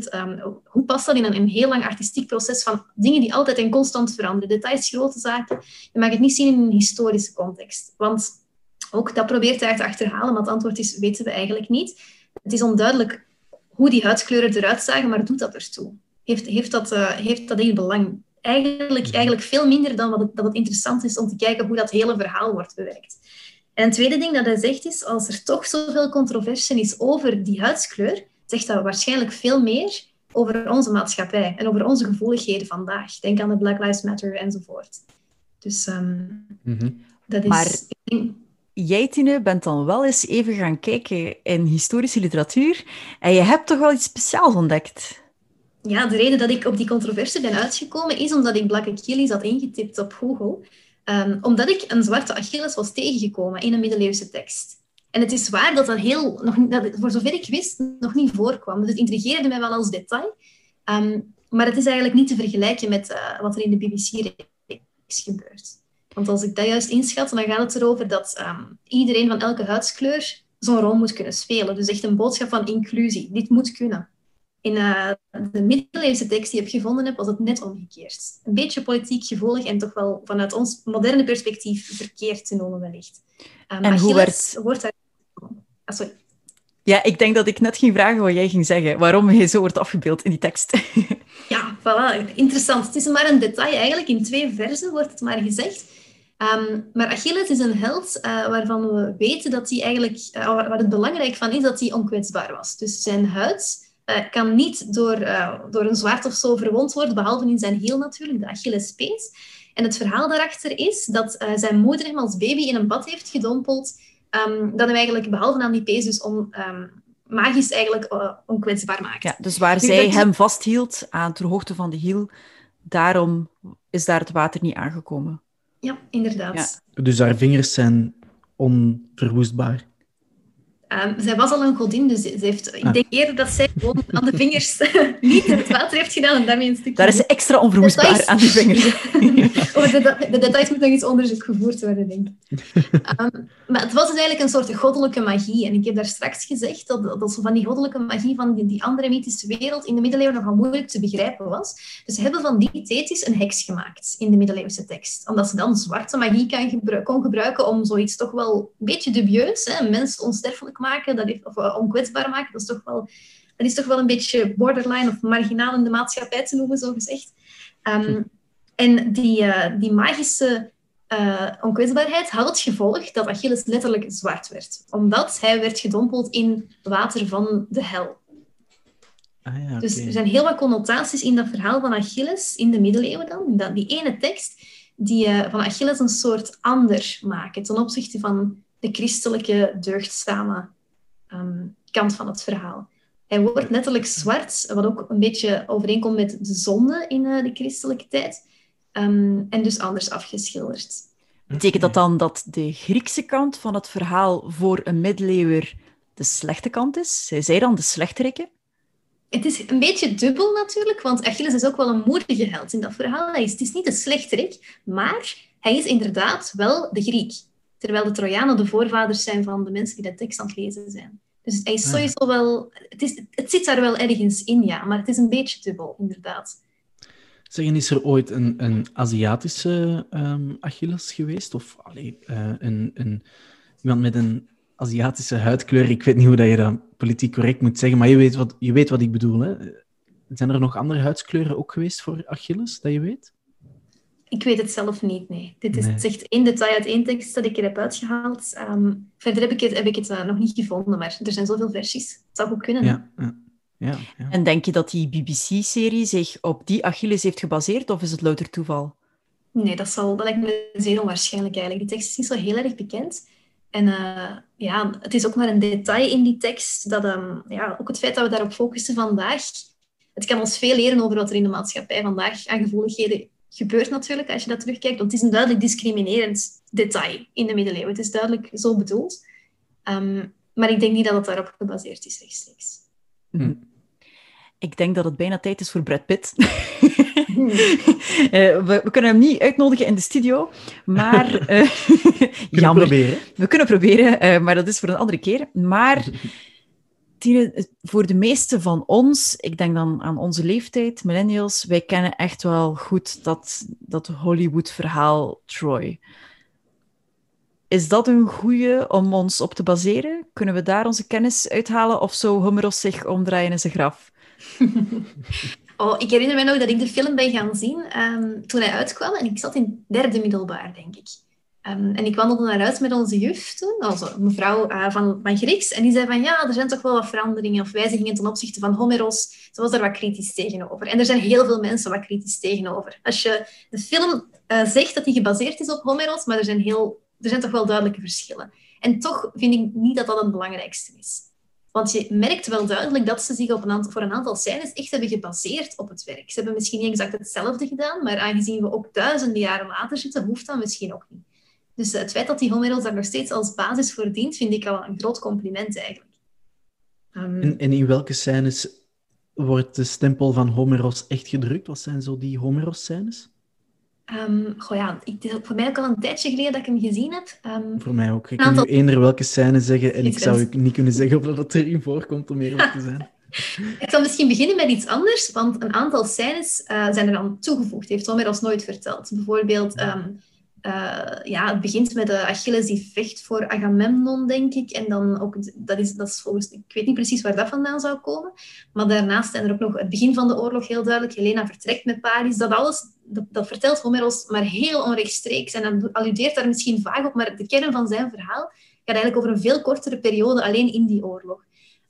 hoe past dat in een heel lang artistiek proces van dingen die altijd en constant veranderen? Details, grote zaken. Je mag het niet zien in een historische context. Want ook dat probeert hij te achterhalen, maar het antwoord is, weten we eigenlijk niet. Het is onduidelijk hoe die huidskleuren eruit zagen, maar doet dat ertoe? Heeft dat echt belang? Eigenlijk veel minder dan dat het interessant is om te kijken hoe dat hele verhaal wordt bewerkt. En het tweede ding dat hij zegt is, als er toch zoveel controverse is over die huidskleur, zegt dat waarschijnlijk veel meer over onze maatschappij en over onze gevoeligheden vandaag. Denk aan de Black Lives Matter enzovoort. Dus dat is... Maar jij, Tine, bent dan wel eens even gaan kijken in historische literatuur en je hebt toch wel iets speciaals ontdekt? Ja, de reden dat ik op die controverse ben uitgekomen is omdat ik Black Achilles had ingetipt op Google. Omdat ik een zwarte Achilles was tegengekomen in een middeleeuwse tekst. En het is waar dat voor zover ik wist, nog niet voorkwam. Dus het intrigeerde mij wel als detail. Maar het is eigenlijk niet te vergelijken met wat er in de BBC-reeks gebeurt. Want als ik dat juist inschat, dan gaat het erover dat iedereen van elke huidskleur zo'n rol moet kunnen spelen. Dus echt een boodschap van inclusie. Dit moet kunnen. In de middeleeuwse tekst die ik gevonden heb, was het net omgekeerd. Een beetje politiek gevoelig en toch wel vanuit ons moderne perspectief verkeerd te noemen wellicht. En hoe wordt daar... sorry. Ja, ik denk dat ik net ging vragen wat jij ging zeggen. Waarom hij zo wordt afgebeeld in die tekst. Ja, voilà. Interessant. Het is maar een detail eigenlijk. In 2 versen wordt het maar gezegd. Maar Achilles is een held waarvan we weten dat hij eigenlijk... waar het belangrijk van is dat hij onkwetsbaar was. Dus zijn huid kan niet door een zwaard of zo verwond worden, behalve in zijn hiel natuurlijk, de Achillespees. En het verhaal daarachter is dat zijn moeder hem als baby in een bad heeft gedompeld, dat hem eigenlijk, behalve aan die pees, dus magisch eigenlijk onkwetsbaar maakt. Ja, dus waar zij hem vasthield ter hoogte van de hiel, daarom is daar het water niet aangekomen. Ja, inderdaad. Ja. Dus haar vingers zijn onverwoestbaar. Zij was al een godin, dus ze heeft... Ik denk eerder dat zij gewoon aan de vingers niet in het water heeft gedaan en daarmee een stukje... Daar is ze extra onverwoestbaar aan die vingers. De details moeten nog eens onderzoek gevoerd worden, denk ik. Maar het was dus eigenlijk een soort goddelijke magie. En ik heb daar straks gezegd dat zo van die goddelijke magie van die andere mythische wereld in de middeleeuwen nogal moeilijk te begrijpen was. Dus ze hebben van die Thetis een heks gemaakt in de middeleeuwse tekst. Omdat ze dan zwarte magie kon gebruiken om zoiets toch wel een beetje dubieus, een mens onsterfelijk maken, of onkwetsbaar maken, dat is toch wel een beetje borderline of marginaal in de maatschappij te noemen, zo gezegd. En die magische onkwetsbaarheid had het gevolg dat Achilles letterlijk zwart werd, omdat hij werd gedompeld in water van de hel. Okay. Dus er zijn heel wat connotaties in dat verhaal van Achilles in de middeleeuwen dan. Die ene tekst die van Achilles een soort ander maken ten opzichte van de christelijke, deugdzame kant van het verhaal. Hij wordt letterlijk zwart, wat ook een beetje overeenkomt met de zonde in de christelijke tijd. En dus anders afgeschilderd. Betekent dat dan dat de Griekse kant van het verhaal voor een middeleeuwer de slechte kant is? Zijn zij dan de slechterikken? Het is een beetje dubbel natuurlijk, want Achilles is ook wel een moedige held in dat verhaal. Het is niet een slechterik, maar hij is inderdaad wel de Griek. Terwijl de Trojanen de voorvaders zijn van de mensen die de tekst aan het lezen zijn. Dus hij is sowieso wel... Het zit daar wel ergens in, ja. Maar het is een beetje dubbel, inderdaad. Zeg, en is er ooit een Aziatische Achilles geweest? Of iemand met een Aziatische huidkleur? Ik weet niet hoe dat je dat politiek correct moet zeggen, maar je weet wat ik bedoel, hè? Zijn er nog andere huidskleuren ook geweest voor Achilles, dat je weet? Ik weet het zelf niet, nee. Dit is Nee. echt één detail uit één tekst dat ik er heb uitgehaald. Verder heb ik het nog niet gevonden, maar er zijn zoveel versies. Het zou goed kunnen. Ja. En denk je dat die BBC-serie zich op die Achilles heeft gebaseerd, of is het louter toeval? Nee, dat lijkt me zeer onwaarschijnlijk eigenlijk. Die tekst is niet zo heel erg bekend. En het is ook maar een detail in die tekst, dat ook het feit dat we daarop focussen vandaag, het kan ons veel leren over wat er in de maatschappij vandaag aan gevoeligheden gebeurt natuurlijk, als je dat terugkijkt. Want het is een duidelijk discriminerend detail in de middeleeuwen. Het is duidelijk zo bedoeld. Maar ik denk niet dat het daarop gebaseerd is rechtstreeks. Ik denk dat het bijna tijd is voor Brad Pitt. We kunnen hem niet uitnodigen in de studio, maar... jammer. We kunnen proberen, maar dat is voor een andere keer. Maar Tine, voor de meeste van ons, ik denk dan aan onze leeftijd, millennials, wij kennen echt wel goed dat Hollywood-verhaal Troy. Is dat een goeie om ons op te baseren? Kunnen we daar onze kennis uithalen? Of zou Homeros zich omdraaien in zijn graf? Ik herinner me nog dat ik de film ben gaan zien toen hij uitkwam. En ik zat in 3e middelbaar, denk ik. En ik wandelde naar huis met onze juf toen, een mevrouw van Grieks. En die zei van, ja, er zijn toch wel wat veranderingen of wijzigingen ten opzichte van Homeros. Ze was daar wat kritisch tegenover. En er zijn heel veel mensen wat kritisch tegenover. Als je de film zegt dat die gebaseerd is op Homeros, maar er zijn toch wel duidelijke verschillen. En toch vind ik niet dat dat het belangrijkste is. Want je merkt wel duidelijk dat ze zich voor een aantal scènes echt hebben gebaseerd op het werk. Ze hebben misschien niet exact hetzelfde gedaan, maar aangezien we ook duizenden jaren later zitten, hoeft dat misschien ook niet. Dus het feit dat die Homeros daar nog steeds als basis voor dient, vind ik al een groot compliment eigenlijk. En in welke scènes wordt de stempel van Homeros echt gedrukt? Wat zijn zo die Homeros-scènes? Het is voor mij ook al een tijdje geleden dat ik hem gezien heb. Voor mij ook. Ik kan nu eender welke scène zeggen en ik zou niet kunnen zeggen of dat het erin voorkomt, om eerlijk te zijn. Ik zal misschien beginnen met iets anders, want een aantal scènes zijn er dan toegevoegd. Heeft Homeros nooit verteld. Bijvoorbeeld, het begint met Achilles die vecht voor Agamemnon, denk ik. En dan ook, dat is volgens, ik weet niet precies waar dat vandaan zou komen. Maar daarnaast zijn er ook nog het begin van de oorlog heel duidelijk. Helena vertrekt met Paris. Dat alles, dat vertelt Homeros maar heel onrechtstreeks. En dan alludeert daar misschien vaag op, maar de kern van zijn verhaal gaat eigenlijk over een veel kortere periode alleen in die oorlog.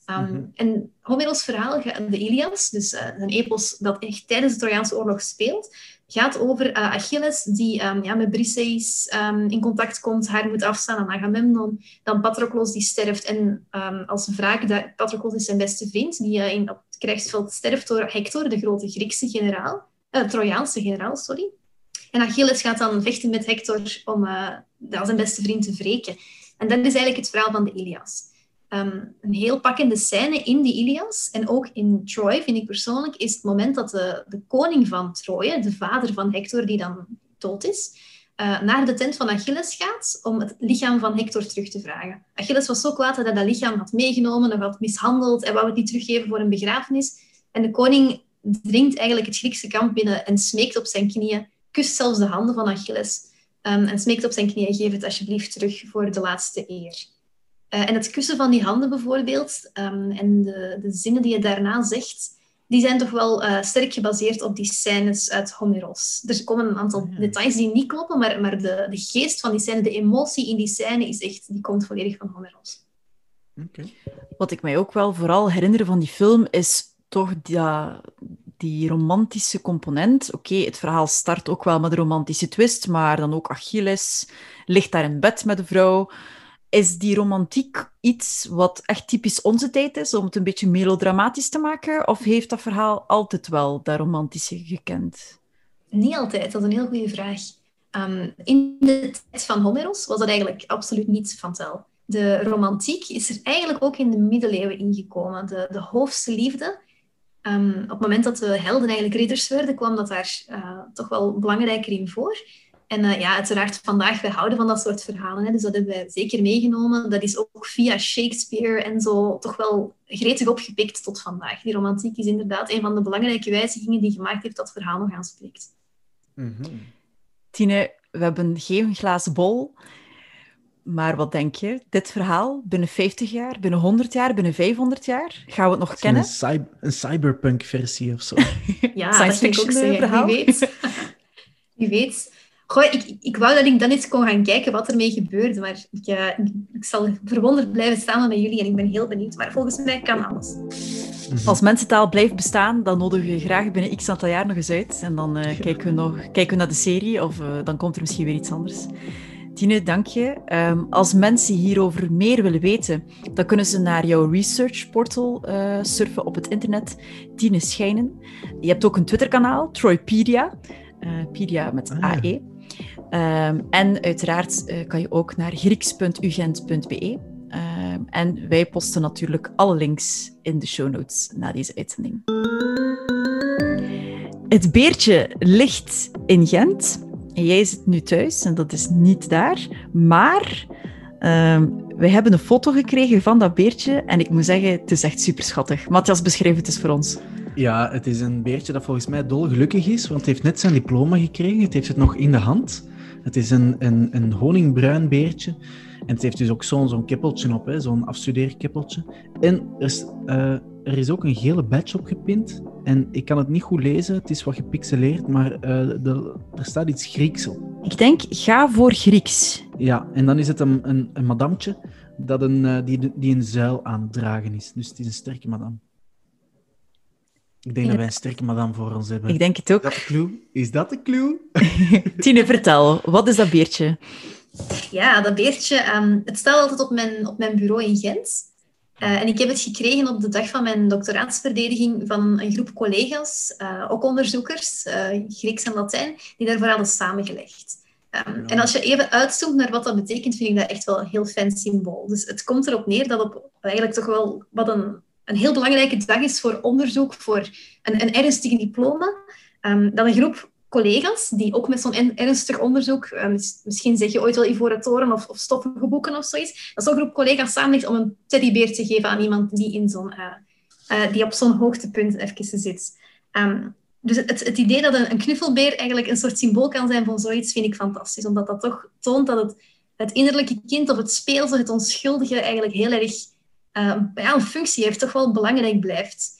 En Homeros' verhaal, de Ilias, dus een epos dat echt tijdens de Trojaanse oorlog speelt, gaat over Achilles die met Briseis in contact komt, haar moet afstaan aan Agamemnon. Dan Patroklos die sterft en als wraak, Patroklos is zijn beste vriend, die op het krijgsveld sterft door Hector, de grote Griekse generaal, Trojaanse generaal, sorry. En Achilles gaat dan vechten met Hector om zijn beste vriend te wreken. En dat is eigenlijk het verhaal van de Ilias. Een heel pakkende scène in die Ilias en ook in Troy, vind ik persoonlijk, is het moment dat de koning van Troje, de vader van Hector, die dan dood is, naar de tent van Achilles gaat om het lichaam van Hector terug te vragen. Achilles was zo kwaad dat hij dat lichaam had meegenomen of had mishandeld en wou het niet teruggeven voor een begrafenis. En de koning dringt eigenlijk het Griekse kamp binnen en smeekt op zijn knieën, kust zelfs de handen van Achilles en smeekt op zijn knieën, geef het alsjeblieft terug voor de laatste eer. En het kussen van die handen bijvoorbeeld, en de zinnen die je daarna zegt, die zijn toch wel sterk gebaseerd op die scènes uit Homeros. Er komen een aantal details die niet kloppen, maar de geest van die scène, de emotie in die scène, die komt volledig van Homeros. Okay. Wat ik mij ook wel vooral herinner van die film, is toch die romantische component. Oké, het verhaal start ook wel met een romantische twist, maar dan ook Achilles ligt daar in bed met de vrouw. Is die romantiek iets wat echt typisch onze tijd is, om het een beetje melodramatisch te maken? Of heeft dat verhaal altijd wel dat romantische gekend? Niet altijd, dat is een heel goede vraag. In de tijd van Homeros was dat eigenlijk absoluut niet van tel. De romantiek is er eigenlijk ook in de middeleeuwen ingekomen. De hoofdse liefde. Op het moment dat de helden eigenlijk ridders werden, kwam dat daar toch wel belangrijker in voor. En uiteraard vandaag, wij houden van dat soort verhalen. Hè, dus dat hebben wij zeker meegenomen. Dat is ook via Shakespeare en zo toch wel gretig opgepikt tot vandaag. Die romantiek is inderdaad een van de belangrijke wijzigingen die gemaakt heeft dat het verhaal nog aanspreekt. Mm-hmm. Tine, we hebben geen glazen bol. Maar wat denk je? Dit verhaal, binnen 50 jaar, binnen 100 jaar, binnen 500 jaar? Gaan we het nog kennen? Een cyberpunk-versie of zo. Ja, Science dat vind ik ook fiction zeggen. verhaal? Wie weet. Wie weet. Goh, ik wou dat ik dan eens kon gaan kijken wat ermee gebeurde, maar ik zal verwonderd blijven samen met jullie en ik ben heel benieuwd. Maar volgens mij kan alles. Als mensentaal blijft bestaan, dan nodigen we je graag binnen x aantal jaar nog eens uit. En dan kijken we naar de serie of dan komt er misschien weer iets anders. Tine, dank je. Als mensen hierover meer willen weten, dan kunnen ze naar jouw research portal surfen op het internet. Tine Schijnen. Je hebt ook een Twitterkanaal, Troypedia. Pedia met AE. En uiteraard kan je ook naar grieks.ugent.be. En wij posten natuurlijk alle links in de show notes na deze uitzending. Het beertje ligt in Gent. En jij zit nu thuis en dat is niet daar. Maar wij hebben een foto gekregen van dat beertje. En ik moet zeggen, het is echt super schattig. Matthias, beschrijf het eens voor ons. Ja, het is een beertje dat volgens mij dolgelukkig is, want het heeft net zijn diploma gekregen. Het heeft het nog in de hand. Het is een honingbruin beertje. En het heeft dus ook zo'n kippeltje op, zo'n afstudeerkippeltje. En er is ook een gele badge opgepind. En ik kan het niet goed lezen, het is wat gepixeleerd, maar er staat iets Grieks op. Ik denk, ga voor Grieks. Ja, en dan is het een madamtje dat die een zuil aan het dragen is. Dus het is een sterke madame. Ik denk dat wij een sterke madame voor ons hebben. Ik denk het ook. Is dat de clue? Is dat de clue? Tine, vertel. Wat is dat beertje? Ja, dat beertje, het staat altijd op mijn bureau in Gent. En ik heb het gekregen op de dag van mijn doctoraatsverdediging van een groep collega's, ook onderzoekers, Grieks en Latijn, die daarvoor hadden samengelegd. En als je even uitzoomt naar wat dat betekent, vind ik dat echt wel een heel fijn symbool. Dus het komt erop neer dat op eigenlijk toch wel wat een heel belangrijke dag is voor onderzoek, voor een ernstig diploma, dat een groep collega's, die ook met zo'n ernstig onderzoek, misschien zeg je ooit wel Ivoren Toren of stoffige boeken of zoiets, dat zo'n groep collega's samenlegt om een teddybeer te geven aan iemand die, die op zo'n hoogtepunt even zit. Dus het idee dat een knuffelbeer eigenlijk een soort symbool kan zijn van zoiets, vind ik fantastisch. Omdat dat toch toont dat het innerlijke kind of het speelse, het onschuldige, eigenlijk heel erg een functie heeft, toch wel belangrijk blijft.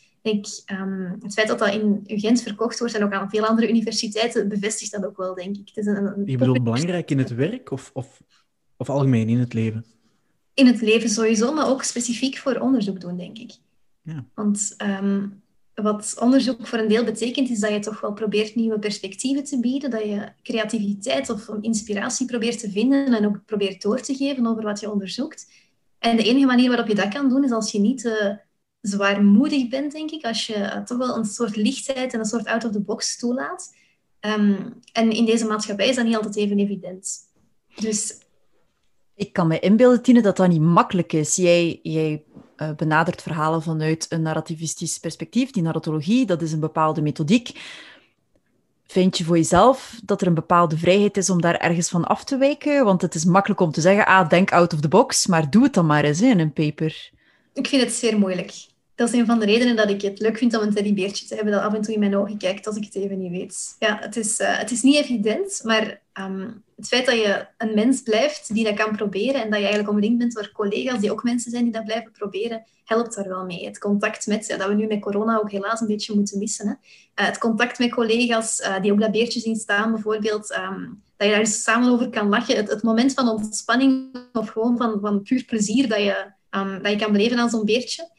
Het feit dat in Gent verkocht wordt en ook aan veel andere universiteiten bevestigt dat ook wel, denk ik. Het is Je bedoelt belangrijk in het werk of algemeen in het leven? In het leven sowieso, maar ook specifiek voor onderzoek doen, denk ik. Ja. Want wat onderzoek voor een deel betekent, is dat je toch wel probeert nieuwe perspectieven te bieden, dat je creativiteit of inspiratie probeert te vinden en ook probeert door te geven over wat je onderzoekt. En de enige manier waarop je dat kan doen, is als je niet zwaarmoedig bent, denk ik, als je toch wel een soort lichtheid en een soort out-of-the-box toelaat. En in deze maatschappij is dat niet altijd even evident. Dus ik kan me inbeelden, Tine, dat dat niet makkelijk is. Jij benadert verhalen vanuit een narrativistisch perspectief. Die narratologie, dat is een bepaalde methodiek. Vind je voor jezelf dat er een bepaalde vrijheid is om daar ergens van af te wijken? Want het is makkelijk om te zeggen, denk out of the box, maar doe het dan maar eens in een paper. Ik vind het zeer moeilijk. Dat is een van de redenen dat ik het leuk vind om een teddybeertje te hebben dat af en toe in mijn ogen kijkt als ik het even niet weet. Ja, het is niet evident, maar het feit dat je een mens blijft die dat kan proberen en dat je eigenlijk omringd bent door collega's die ook mensen zijn die dat blijven proberen, helpt daar wel mee. Het contact met, dat we nu met corona ook helaas een beetje moeten missen. Hè. Het contact met collega's die ook dat beertje zien staan bijvoorbeeld, dat je daar dus samen over kan lachen. Het moment van ontspanning of gewoon van puur plezier dat je kan beleven aan zo'n beertje.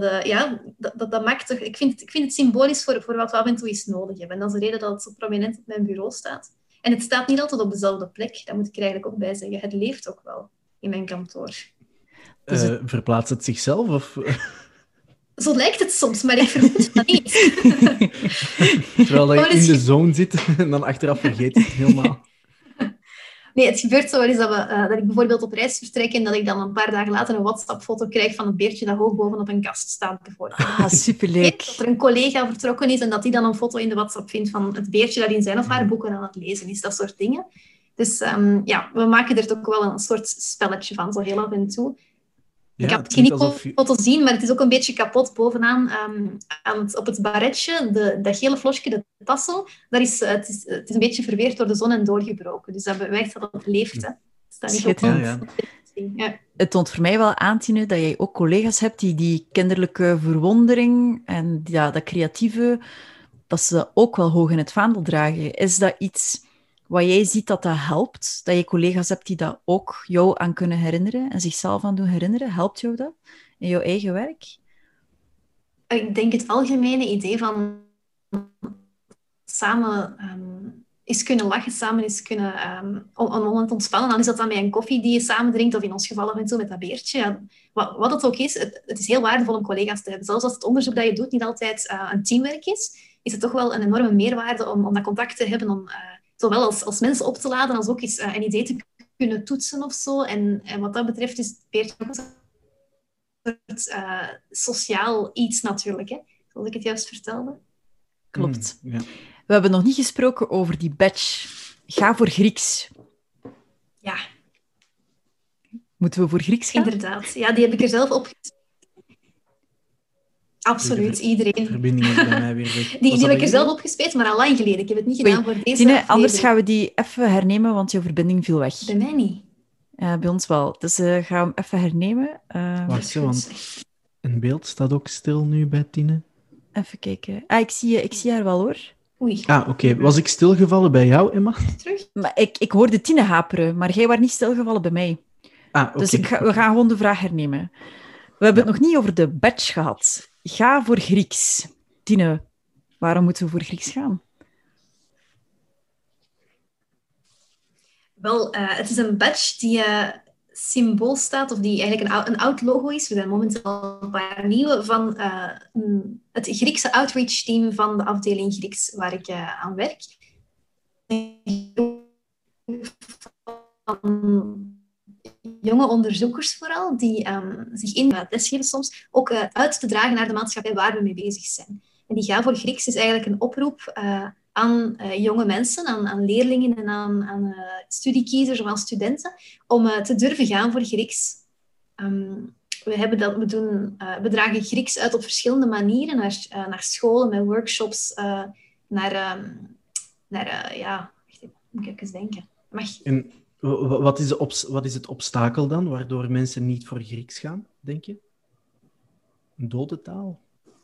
Dat maakt toch... Ik vind het symbolisch voor wat we af en toe eens nodig hebben. En dat is de reden dat het zo prominent op mijn bureau staat. En het staat niet altijd op dezelfde plek. Dat moet ik er eigenlijk ook bij zeggen. Het leeft ook wel in mijn kantoor. Verplaatst het zichzelf? Of... Zo lijkt het soms, maar ik vermoed dat niet. Terwijl je in de zone zit en dan achteraf vergeet het helemaal. Nee, het gebeurt zo wel eens dat ik bijvoorbeeld op reis vertrek en dat ik dan een paar dagen later een WhatsApp-foto krijg van het beertje dat hoog boven op een kast staat, bijvoorbeeld. Ah, superleuk. Dat er een collega vertrokken is en dat die dan een foto in de WhatsApp vindt van het beertje dat in zijn of haar boeken aan het lezen is, dat soort dingen. Dus we maken er ook wel een soort spelletje van, zo heel af en toe. Ja, Ik heb het het niet klinkt alsof foto zien, maar het is ook een beetje kapot bovenaan. Op het barretje, dat gele flosje, de tassel, het is een beetje verweerd door de zon en doorgebroken. Dus dat bewijst dat het leeft. Hè. Dus dat is ook Schitterend. ja. Het toont voor mij wel aan, Tine, dat jij ook collega's hebt die kinderlijke verwondering en dat creatieve, dat ze ook wel hoog in het vaandel dragen. Is dat iets wat jij ziet dat helpt? Dat je collega's hebt die dat ook jou aan kunnen herinneren en zichzelf aan doen herinneren? Helpt jou dat in jouw eigen werk? Ik denk het algemene idee van samen eens kunnen lachen, samen eens kunnen om een moment ontspannen. Dan is dat dan bij een koffie die je samen drinkt, of in ons geval af en toe met dat beertje. Ja, wat het ook is, het is heel waardevol om collega's te hebben. Zelfs als het onderzoek dat je doet niet altijd een teamwerk is het toch wel een enorme meerwaarde om dat contact te hebben, om zowel als mensen op te laden, als ook eens een idee te kunnen toetsen of zo. En wat dat betreft is het beertje ook een soort sociaal iets natuurlijk, hè? Zoals ik het juist vertelde. Klopt. Ja. We hebben nog niet gesproken over die badge. Ga voor Grieks. Ja, Moeten we voor Grieks gaan? inderdaad. Ja, die heb ik er zelf opgeschreven. Absoluut, iedereen. Verbinding is bij mij weer weg. Die heb ik er zelf opgespeeld, maar al lang geleden. Ik heb het niet gedaan voor deze Tine, anders aflevering. gaan we die even hernemen, want jouw verbinding viel weg. Bij mij niet. Bij ons wel. Dus gaan we hem even hernemen. Wacht, want een beeld staat ook stil nu bij Tine. Even kijken. Ik zie haar wel, hoor. Oei. Oké. Was ik stilgevallen bij jou, Emma? Terug? Maar ik hoorde Tine haperen, maar jij was niet stilgevallen bij mij. Oké. Dus we gaan gewoon de vraag hernemen. We hebben het nog niet over de badge gehad. Ga voor Grieks. Tine, waarom moeten we voor Grieks gaan? Wel, het is een badge die symbool staat, of die eigenlijk een oud logo is. We zijn momenteel een paar nieuwe van het Griekse outreach team van de afdeling Grieks waar ik aan werk. Van jonge onderzoekers vooral, die zich in lesgeven soms ook uit te dragen naar de maatschappij waar we mee bezig zijn. En die Ga voor Grieks is eigenlijk een oproep aan jonge mensen, aan leerlingen en aan studiekiezers of aan studenten, om te durven gaan voor Grieks. We dragen Grieks uit op verschillende manieren, naar scholen, met workshops, moet ik eens denken. En wat is het obstakel dan, waardoor mensen niet voor Grieks gaan, denk je? Een dode taal?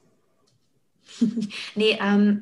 Nee,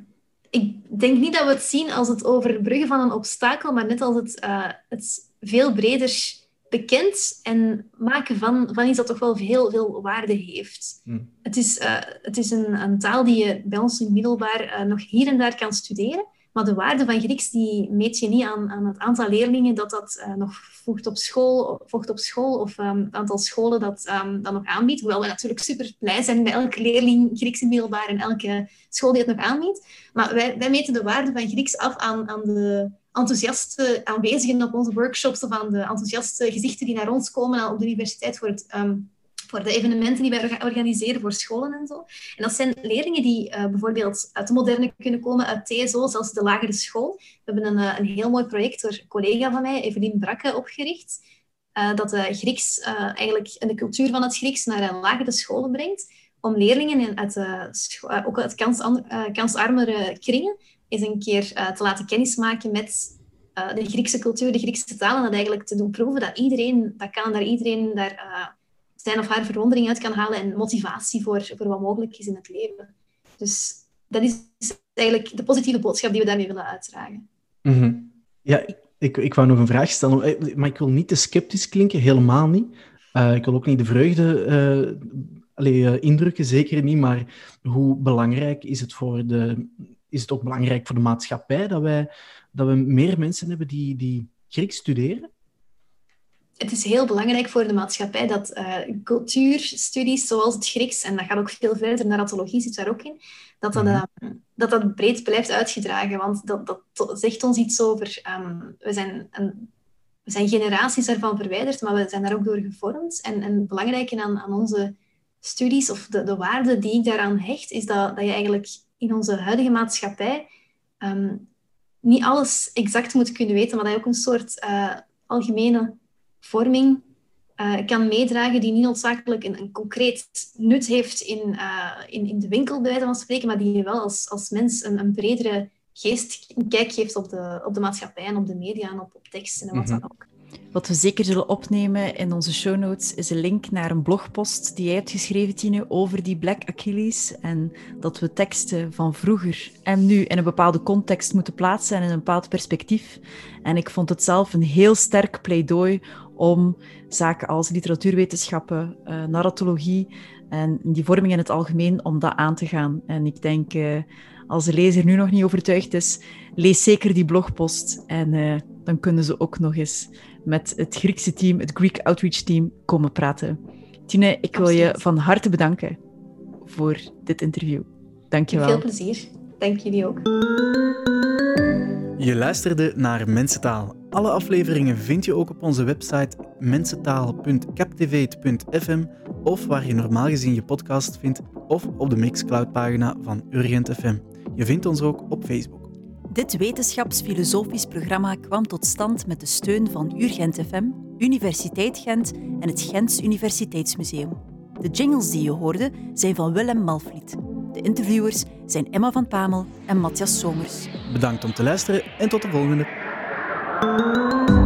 ik denk niet dat we het zien als het overbruggen van een obstakel, maar net als het veel breder bekend en maken van iets dat toch wel heel veel waarde heeft. Het is een taal die je bij ons in het middelbaar nog hier en daar kan studeren, maar de waarde van Grieks die meet je niet aan het aantal leerlingen dat nog voegt op school of het aantal scholen dat nog aanbiedt. Hoewel we natuurlijk super blij zijn bij elke leerling Grieks in het middelbaar en elke school die het nog aanbiedt. Maar wij meten de waarde van Grieks af aan de enthousiaste aanwezigen op onze workshops of aan de enthousiaste gezichten die naar ons komen op de universiteit voor de evenementen die wij organiseren voor scholen en zo. En dat zijn leerlingen die bijvoorbeeld uit de moderne kunnen komen, uit TSO, zelfs de lagere school. We hebben een heel mooi project door een collega van mij, Evelien Brakke, opgericht, dat Grieks eigenlijk en de cultuur van het Grieks naar lagere scholen brengt, om leerlingen ook uit kansarmere kringen eens een keer te laten kennismaken met de Griekse cultuur, de Griekse taal, en dat eigenlijk te doen proeven dat iedereen dat kan, dat iedereen daar zijn of haar verwondering uit kan halen en motivatie voor wat mogelijk is in het leven. Dus dat is eigenlijk de positieve boodschap die we daarmee willen uitdragen. Mm-hmm. Ja, ik wou nog een vraag stellen, maar ik wil niet te sceptisch klinken, helemaal niet. Ik wil ook niet de vreugde indrukken, zeker niet, maar hoe belangrijk is het is het ook belangrijk voor de maatschappij dat we meer mensen hebben die Grieks studeren? Het is heel belangrijk voor de maatschappij dat cultuurstudies zoals het Grieks, en dat gaat ook veel verder, narratologie zit daar ook in, dat breed blijft uitgedragen. Want dat zegt ons iets over... We zijn generaties daarvan verwijderd, maar we zijn daar ook door gevormd. En het belangrijke aan onze studies, of de waarde die ik daaraan hecht, is dat je eigenlijk in onze huidige maatschappij niet alles exact moet kunnen weten, maar dat je ook een soort algemene vorming kan meedragen die niet noodzakelijk een concreet nut heeft in de winkel, bij wijze van spreken, maar die je wel als mens een bredere geest een kijk geeft op de maatschappij en op de media en op teksten en wat dan ook. Wat we zeker zullen opnemen in onze show notes is een link naar een blogpost die jij hebt geschreven, Tine, over die Black Achilles. En dat we teksten van vroeger en nu in een bepaalde context moeten plaatsen en in een bepaald perspectief. En ik vond het zelf een heel sterk pleidooi om zaken als literatuurwetenschappen, narratologie en die vorming in het algemeen, om dat aan te gaan. En ik denk, als de lezer nu nog niet overtuigd is, lees zeker die blogpost en dan kunnen ze ook nog eens met het Griekse team, het Greek Outreach Team, komen praten. Tine, ik wil je van harte bedanken voor dit interview. Dank je wel. Veel plezier. Dank jullie ook. Je luisterde naar Mensentaal. Alle afleveringen vind je ook op onze website mensentaal.captivate.fm of waar je normaal gezien je podcast vindt of op de Mixcloud-pagina van Urgent FM. Je vindt ons ook op Facebook. Dit wetenschapsfilosofisch programma kwam tot stand met de steun van Urgent FM, Universiteit Gent en het Gents Universiteitsmuseum. De jingles die je hoorde zijn van Willem Malvliet. De interviewers zijn Emma van Pamel en Matthias Somers. Bedankt om te luisteren en tot de volgende.